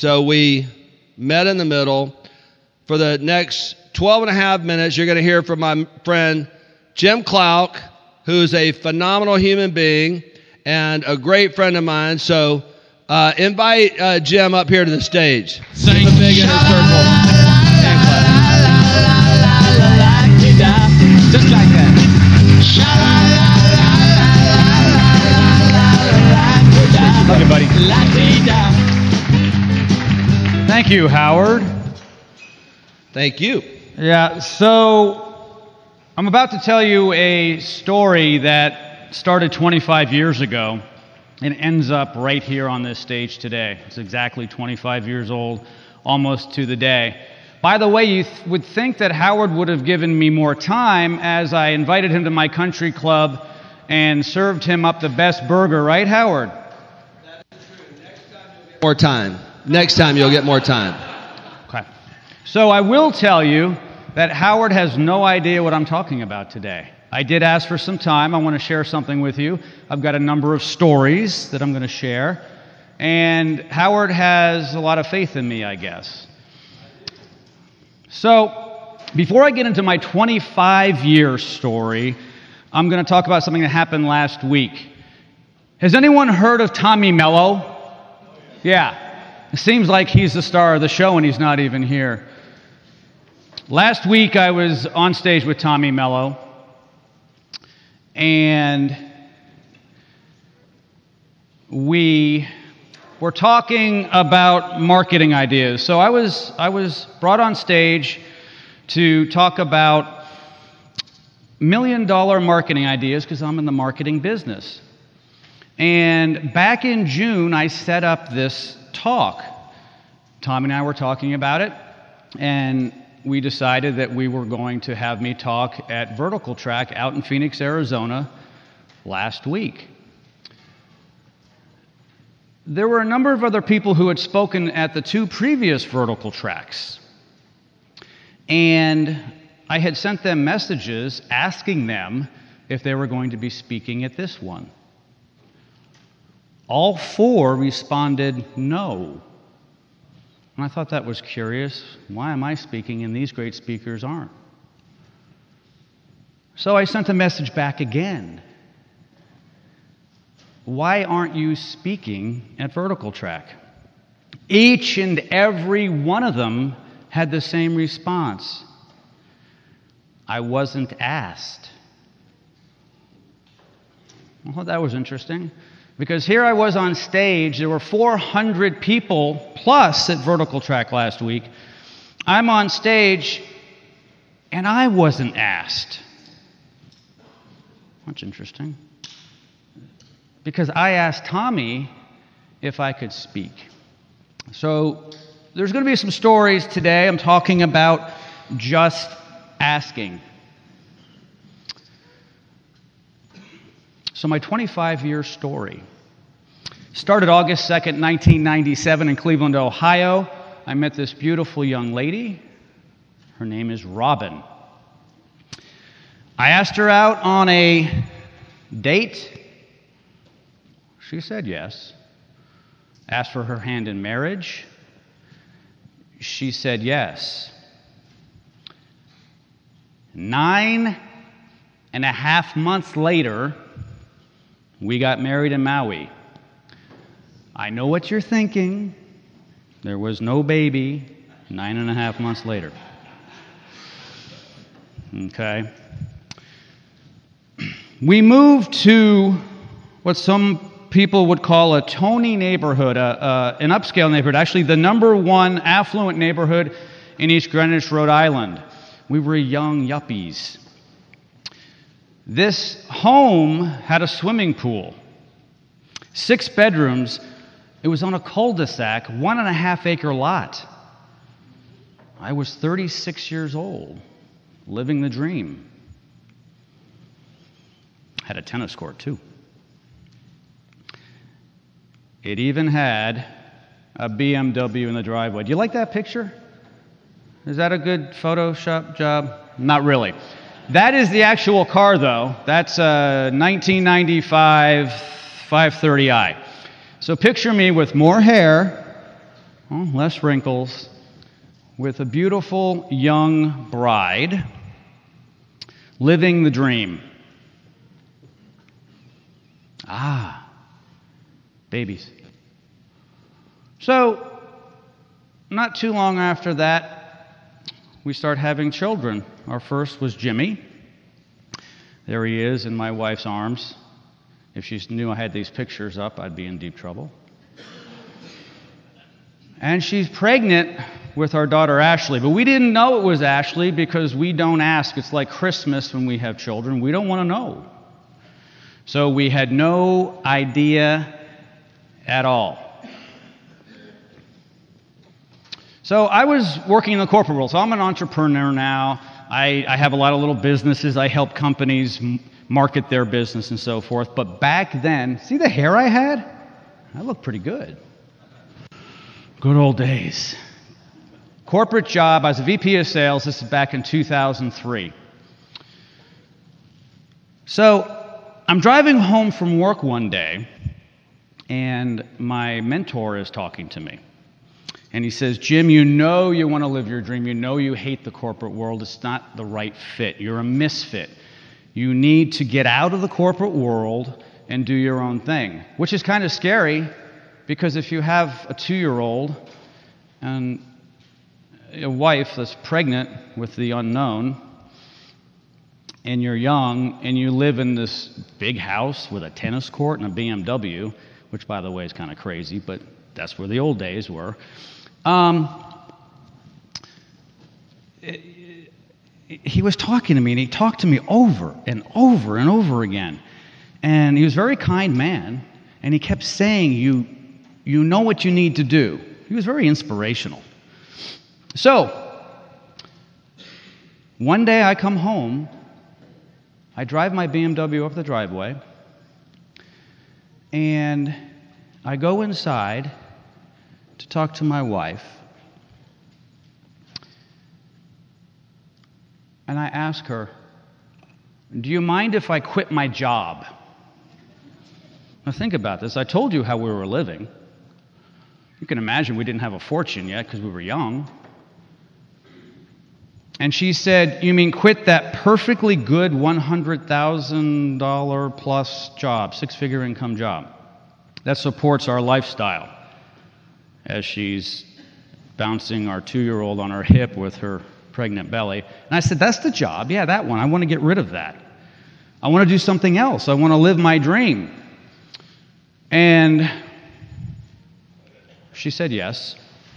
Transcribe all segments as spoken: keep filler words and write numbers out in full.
So we met in the middle. For the next twelve and a half minutes, you're going to hear from my friend Jim Clouk, who's a phenomenal human being and a great friend of mine. So uh, invite uh, Jim up here to the stage. Give him a big inner circle. Just like that. Love you, buddy. Thank you, Howard. Thank you. Yeah, so I'm about to tell you a story that started twenty-five years ago and ends up right here on this stage today. It's exactly twenty-five years old, almost to the day. By the way, you th- would think that Howard would have given me more time as I invited him to my country club and served him up the best burger, right, Howard? That is true. Next time you'll get more time. Next time you'll get more time. Okay. So I will tell you that Howard has no idea what I'm talking about today. I did ask for some time. I want to share something with you. I've got a number of stories that I'm going to share. And Howard has a lot of faith in me, I guess. So, before I get into my twenty-five year story, I'm going to talk about something that happened last week. Has anyone heard of Tommy Mello? Yeah. It seems like he's the star of the show and he's not even here. Last week I was on stage with Tommy Mello, and we were talking about marketing ideas. So I was I was brought on stage to talk about million dollar marketing ideas because I'm in the marketing business. And back in June, I set up this talk. Tom and I were talking about it, and we decided that we were going to have me talk at Vertical Track out in Phoenix, Arizona last week. There were a number of other people who had spoken at the two previous Vertical Tracks, and I had sent them messages asking them if they were going to be speaking at this one. All four responded no. And I thought that was curious. Why am I speaking and these great speakers aren't? So I sent a message back again. Why aren't you speaking at Vertical Track? Each and every one of them had the same response. I wasn't asked. I thought that was interesting, because here I was on stage. There were four hundred people plus at Vertical Track last week. I'm on stage, and I wasn't asked. That's interesting. Because I asked Tommy if I could speak. So there's going to be some stories today. I'm talking about just asking. So my twenty-five year story started August second, nineteen ninety-seven in Cleveland, Ohio. I met this beautiful young lady. Her name is Robin. I asked her out on a date. She said yes. Asked for her hand in marriage. She said yes. Nine and a half months later, we got married in Maui. I know what you're thinking. There was no baby nine and a half months later. Okay. We moved to what some people would call a Tony neighborhood, a, a, an upscale neighborhood, actually the number one affluent neighborhood in East Greenwich, Rhode Island. We were young yuppies. This home had a swimming pool, six bedrooms. It was on a cul-de-sac, one and a half acre lot. I was thirty-six years old, living the dream. Had a tennis court, too. It even had a B M W in the driveway. Do you like that picture? Is that a good Photoshop job? Not really. That is the actual car, though. That's a nineteen ninety-five five thirty i. So picture me with more hair, well, less wrinkles, with a beautiful young bride living the dream. Ah, babies. So, not too long after that, we start having children. Our first was Jimmy. There he is in my wife's arms. If she knew I had these pictures up, I'd be in deep trouble. And she's pregnant with our daughter Ashley. But we didn't know it was Ashley because we don't ask. It's like Christmas when we have children. We don't want to know. So we had no idea at all. So I was working in the corporate world. So I'm an entrepreneur now. I, I have a lot of little businesses. I help companies m- market their business and so forth. But back then, see the hair I had? I looked pretty good. Good old days. Corporate job. I was a V P of sales. This is back in two thousand three. So I'm driving home from work one day, and my mentor is talking to me. And he says, Jim, you know you want to live your dream. You know you hate the corporate world. It's not the right fit. You're a misfit. You need to get out of the corporate world and do your own thing, which is kind of scary because if you have a two-year-old and a wife that's pregnant with the unknown, and you're young, and you live in this big house with a tennis court and a B M W, which, by the way, is kind of crazy, but that's where the old days were. Um, it, it, he was talking to me, and he talked to me over and over and over again. And he was a very kind man, and he kept saying, you, you know what you need to do. He was very inspirational. So, one day I come home, I drive my B M W up the driveway, and I go inside to talk to my wife, and I ask her, do you mind if I quit my job? Now think about this. I told you how we were living. You can imagine we didn't have a fortune yet because we were young. And she said, you mean quit that perfectly good one hundred thousand dollars plus job, six-figure income job that supports our lifestyle, as she's bouncing our two-year-old on her hip with her pregnant belly. And I said, that's the job. Yeah, that one. I want to get rid of that. I want to do something else. I want to live my dream. And she said yes.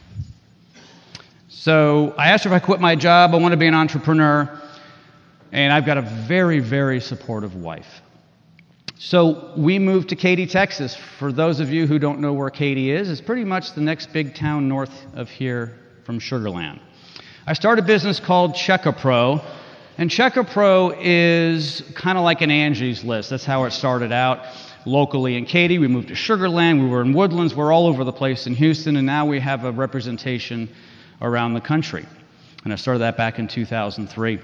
So I asked her if I quit my job. I want to be an entrepreneur. And I've got a very, very supportive wife. So we moved to Katy, Texas. For those of you who don't know where Katy is, it's pretty much the next big town north of here from Sugar Land. I started a business called Checkapro. And Checkapro is kind of like an Angie's List. That's how it started out. Locally in Katy, we moved to Sugar Land. We were in Woodlands. We're all over the place in Houston. And now we have a representation around the country. And I started that back in two thousand three.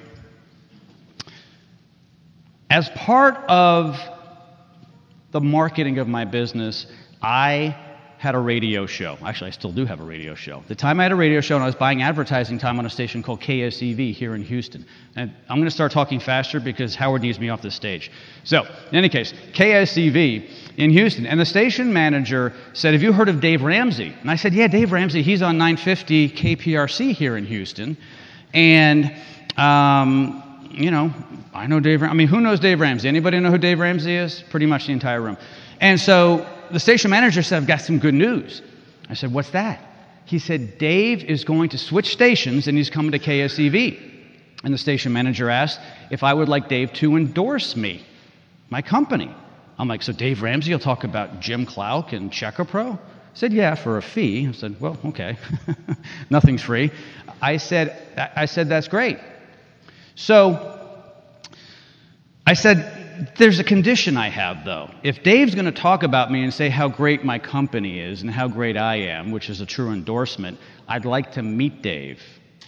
As part of the marketing of my business, I had a radio show. Actually, I still do have a radio show. At the time I had a radio show, and I was buying advertising time on a station called K S E V here in Houston. And I'm going to start talking faster because Howard needs me off the stage. So, in any case, K S E V in Houston. And the station manager said, have you heard of Dave Ramsey? And I said, yeah, Dave Ramsey. He's on nine fifty K P R C here in Houston. And, um, you know, I know Dave Ramsey. I mean, who knows Dave Ramsey? Anybody know who Dave Ramsey is? Pretty much the entire room. And so the station manager said, I've got some good news. I said, what's that? He said, Dave is going to switch stations and he's coming to K S E V. And the station manager asked if I would like Dave to endorse me, my company. I'm like, so Dave Ramsey will talk about Jim Clark and Checkapro? I said, yeah, for a fee. I said, well, okay. Nothing's free. I said, I said, that's great. So I said, there's a condition I have, though. If Dave's going to talk about me and say how great my company is and how great I am, which is a true endorsement, I'd like to meet Dave.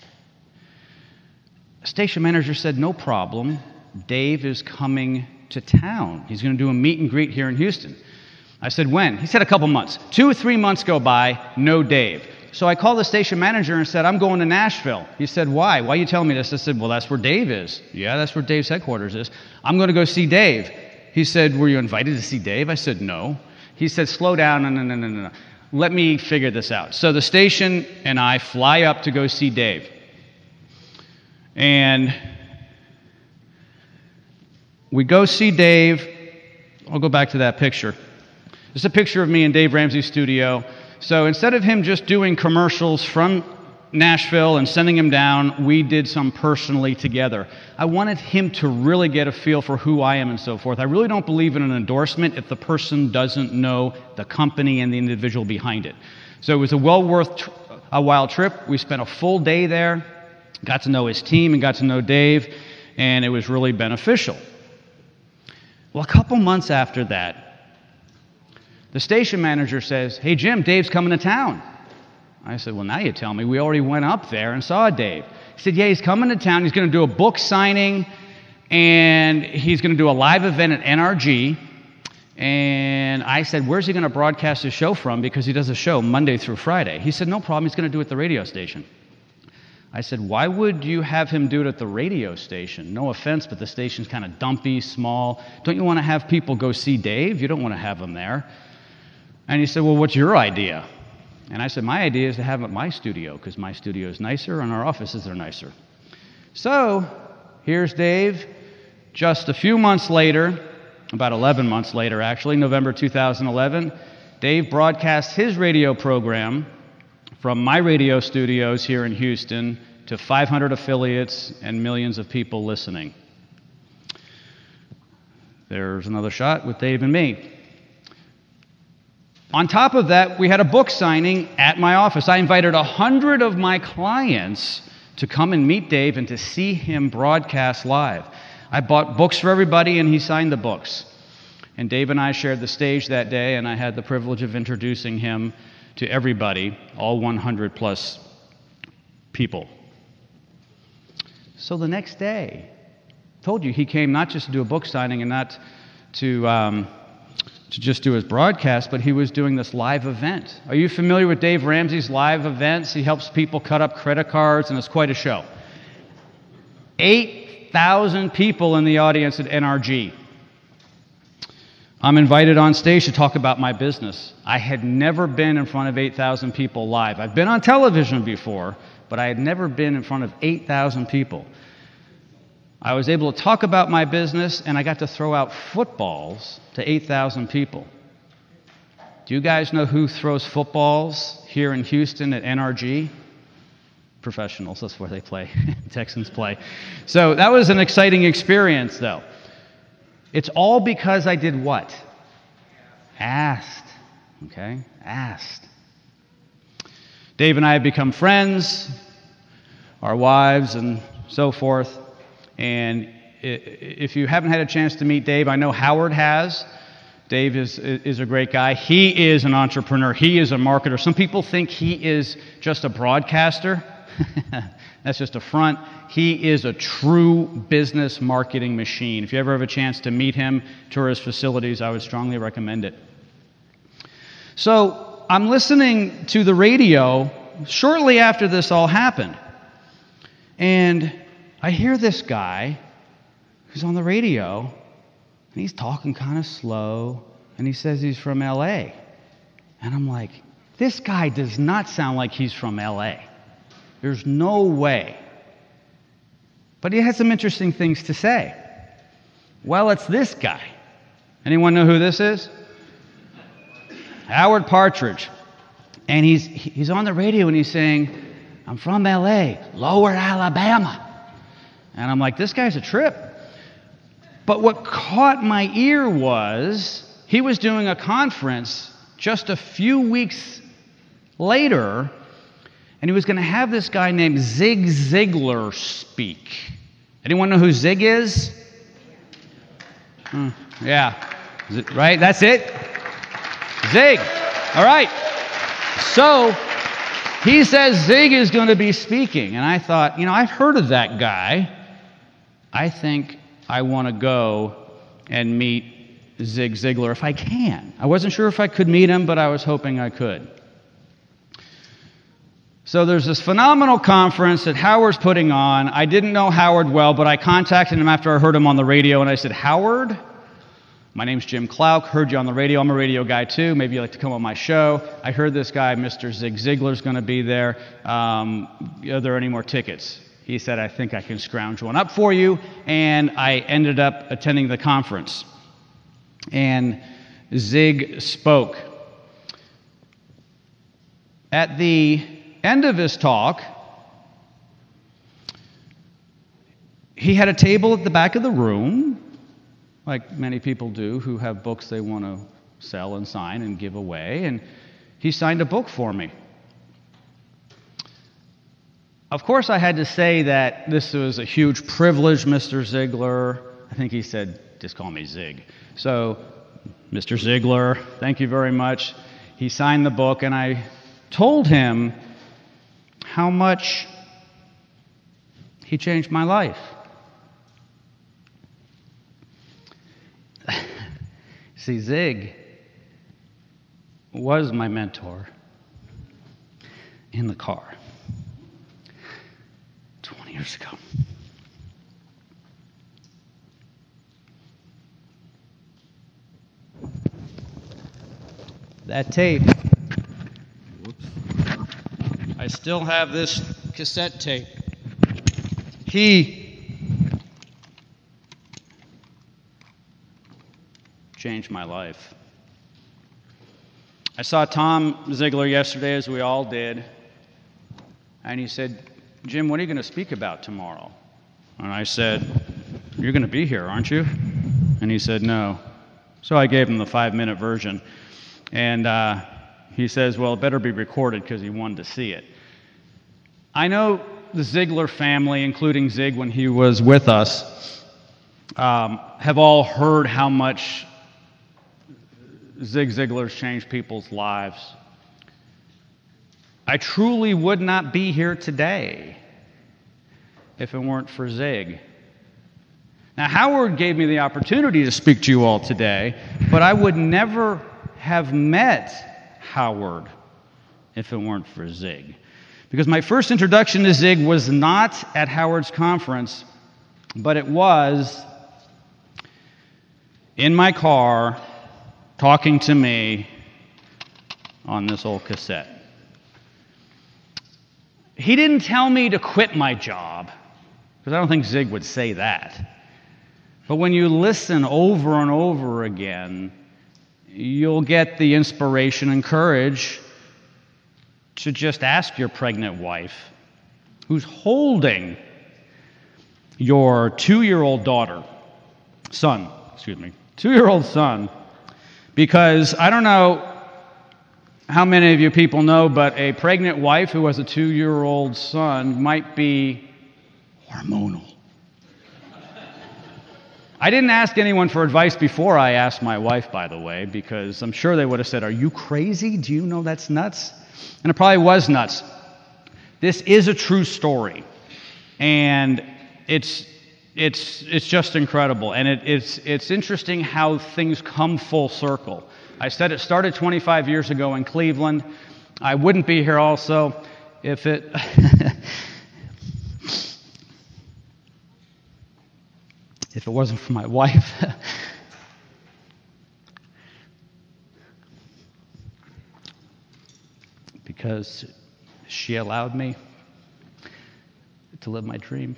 The station manager said, no problem. Dave is coming to town. He's going to do a meet and greet here in Houston. I said, when? He said, a couple months. Two or three months go by, no Dave. So I called the station manager and said, I'm going to Nashville. He said, why? Why are you telling me this? I said, well, that's where Dave is. Yeah, that's where Dave's headquarters is. I'm going to go see Dave. He said, were you invited to see Dave? I said, no. He said, slow down. No, no, no, no, no. Let me figure this out. So the station and I fly up to go see Dave. And we go see Dave. I'll go back to that picture. It's a picture of me in Dave Ramsey's studio. So instead of him just doing commercials from Nashville and sending him down, we did some personally together. I wanted him to really get a feel for who I am and so forth. I really don't believe in an endorsement if the person doesn't know the company and the individual behind it. So it was a well worth tr- a while trip. We spent a full day there, got to know his team and got to know Dave, and it was really beneficial. Well, a couple months after that, the station manager says, hey, Jim, Dave's coming to town. I said, well, now you tell me. We already went up there and saw Dave. He said, yeah, he's coming to town. He's going to do a book signing, and he's going to do a live event at N R G. And I said, where's he going to broadcast his show from? Because he does a show Monday through Friday. He said, no problem. He's going to do it at the radio station. I said, why would you have him do it at the radio station? No offense, but the station's kind of dumpy, small. Don't you want to have people go see Dave? You don't want to have him there. And he said, well, what's your idea? And I said, my idea is to have him at my studio, because my studio is nicer and our offices are nicer. So here's Dave. Just a few months later, about eleven months later, actually, November two thousand eleven, Dave broadcast his radio program from my radio studios here in Houston to five hundred affiliates and millions of people listening. There's another shot with Dave and me. On top of that, we had a book signing at my office. I invited a hundred of my clients to come and meet Dave and to see him broadcast live. I bought books for everybody, and he signed the books. And Dave and I shared the stage that day, and I had the privilege of introducing him to everybody, all one hundred plus people. So the next day, told you he came not just to do a book signing and not to um, to just do his broadcast, but he was doing this live event. Are you familiar with Dave Ramsey's live events? He helps people cut up credit cards, and it's quite a show. eight thousand people in the audience at N R G. I'm invited on stage to talk about my business. I had never been in front of eight thousand people live. I've been on television before, but I had never been in front of eight thousand people. I was able to talk about my business, and I got to throw out footballs to eight thousand people. Do you guys know who throws footballs here in Houston at N R G? Professionals, that's where they play. Texans play. So that was an exciting experience, though. It's all because I did what? Asked. Okay? Asked. Dave and I have become friends, our wives, and so forth. And if you haven't had a chance to meet Dave, I know Howard has. Dave is, is a great guy. He is an entrepreneur. He is a marketer. Some people think he is just a broadcaster. That's just a front. He is a true business marketing machine. If you ever have a chance to meet him, tour his facilities, I would strongly recommend it. So I'm listening to the radio shortly after this all happened. And I hear this guy who's on the radio, and he's talking kind of slow, and he says he's from L A. And I'm like, this guy does not sound like he's from L A. There's no way. But he had some interesting things to say. Well, it's this guy. Anyone know who this is? Howard Partridge. And he's he's on the radio and he's saying, I'm from L A, Lower Alabama. And I'm like, this guy's a trip. But what caught my ear was he was doing a conference just a few weeks later, and he was going to have this guy named Zig Ziglar speak. Anyone know who Zig is? Hmm, yeah. Right? That's it? Zig. All right. So he says Zig is going to be speaking. And I thought, you know, I've heard of that guy. I think I want to go and meet Zig Ziglar if I can. I wasn't sure if I could meet him, but I was hoping I could. So there's this phenomenal conference that Howard's putting on. I didn't know Howard well, but I contacted him after I heard him on the radio, and I said, Howard, my name's Jim Clouk, heard you on the radio. I'm a radio guy too. Maybe you'd like to come on my show. I heard this guy, Mister Zig Ziglar's going to be there. Um, are there any more tickets? He said, I think I can scrounge one up for you, and I ended up attending the conference. And Zig spoke. At the end of his talk, he had a table at the back of the room, like many people do who have books they want to sell and sign and give away, and he signed a book for me. Of course, I had to say that this was a huge privilege, Mister Ziglar. I think he said, just call me Zig. So, Mister Ziglar, thank you very much. He signed the book, and I told him how much he changed my life. See, Zig was my mentor in the car twenty years ago. That tape, whoops, I still have this cassette tape. He changed my life. I saw Tom Ziglar yesterday, as we all did, and he said, Jim, what are you going to speak about tomorrow? And I said, you're going to be here, aren't you? And he said, no. So I gave him the five-minute version. And uh, he says, well, it better be recorded because he wanted to see it. I know the Ziglar family, including Zig when he was with us, um, have all heard how much Zig Ziglar's changed people's lives. I truly would not be here today if it weren't for Zig. Now, Howard gave me the opportunity to speak to you all today, but I would never have met Howard if it weren't for Zig. Because my first introduction to Zig was not at Howard's conference, but it was in my car talking to me on this old cassette. He didn't tell me to quit my job, because I don't think Zig would say that. But when you listen over and over again, you'll get the inspiration and courage to just ask your pregnant wife, who's holding your two-year-old daughter, son, excuse me, two-year-old son, because I don't know how many of you people know, but a pregnant wife who has a two-year-old son might be hormonal. I didn't ask anyone for advice before I asked my wife, by the way, because I'm sure they would have said, are you crazy? Do you know that's nuts? And it probably was nuts. This is a true story, and it's it's it's just incredible. And it, it's it's interesting how things come full circle. I said it started twenty-five years ago in Cleveland. I wouldn't be here also if it if it wasn't for my wife. Because she allowed me to live my dream.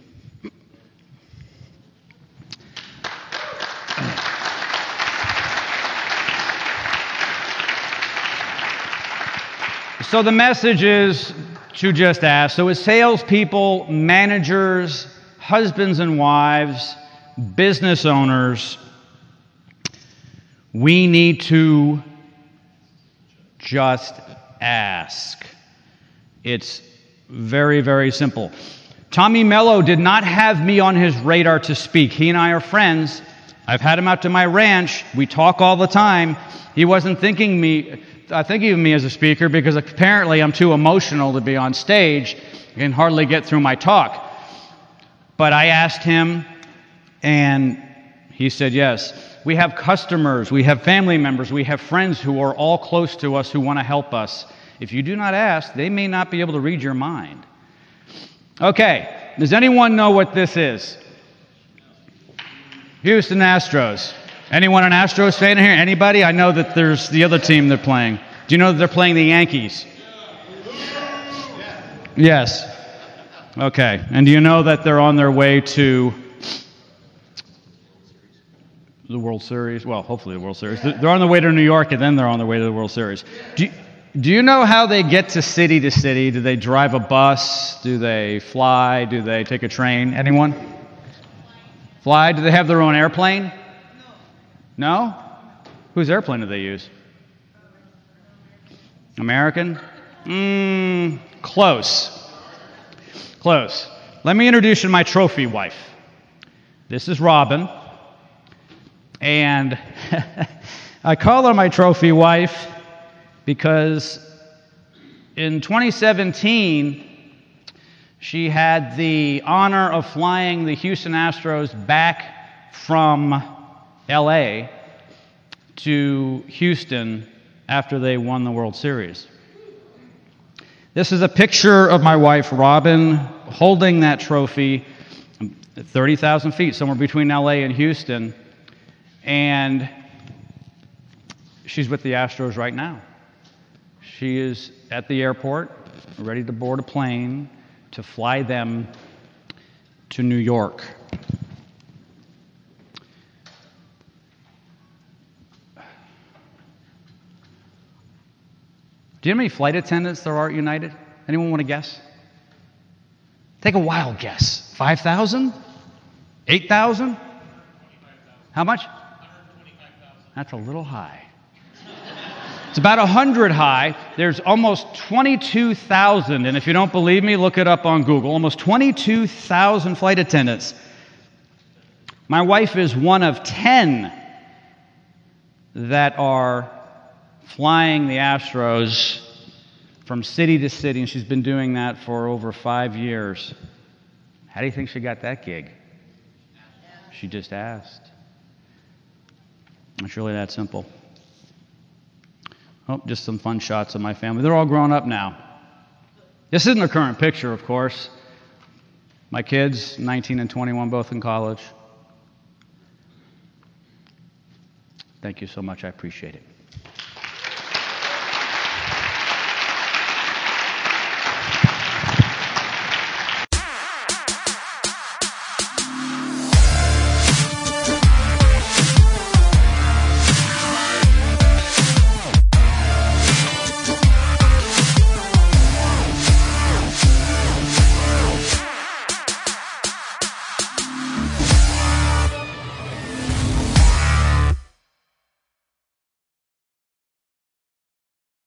So the message is to just ask. So as salespeople, managers, husbands and wives, business owners, we need to just ask. It's very, very simple. Tommy Mello did not have me on his radar to speak. He and I are friends. I've had him out to my ranch. We talk all the time. He wasn't thinking me, uh, thinking of me as a speaker because apparently I'm too emotional to be on stage and can hardly get through my talk. But I asked him, and he said yes. We have customers, we have family members, we have friends who are all close to us who want to help us. If you do not ask, they may not be able to read your mind. Okay, does anyone know what this is? Houston Astros. Anyone an Astros fan in here? Anybody? I know that there's the other team they're playing. Do you know that they're playing the Yankees? Yes. Okay. And do you know that they're on their way to the World Series? Well, hopefully the World Series. They're on the way to New York, and then they're on their way to the World Series. Do you, do you know how they get to city to city? Do they drive a bus? Do they fly? Do they take a train? Anyone? Fly? Do they have their own airplane? No? Whose airplane do they use? American? Mmm, close. Close. Let me introduce you to my trophy wife. This is Robin. And I call her my trophy wife because in twenty seventeen, she had the honor of flying the Houston Astros back from L A to Houston after they won the World Series. This is a picture of my wife, Robin, holding that trophy at thirty thousand feet, somewhere between L A and Houston. And she's with the Astros right now. She is at the airport, ready to board a plane to fly them to New York. Do you know how many flight attendants there are at United? Anyone want to guess? Take a wild guess. five thousand? eight thousand? How much? That's a little high. It's about one hundred high. There's almost twenty-two thousand, and if you don't believe me, look it up on Google. Almost twenty-two thousand flight attendants. My wife is one of ten that are flying the Astros from city to city, and she's been doing that for over five years. How do you think she got that gig? She just asked. It's really that simple. Oh, just some fun shots of my family. They're all grown up now. This isn't a current picture, of course. My kids, nineteen and twenty-one, both in college. Thank you so much. I appreciate it.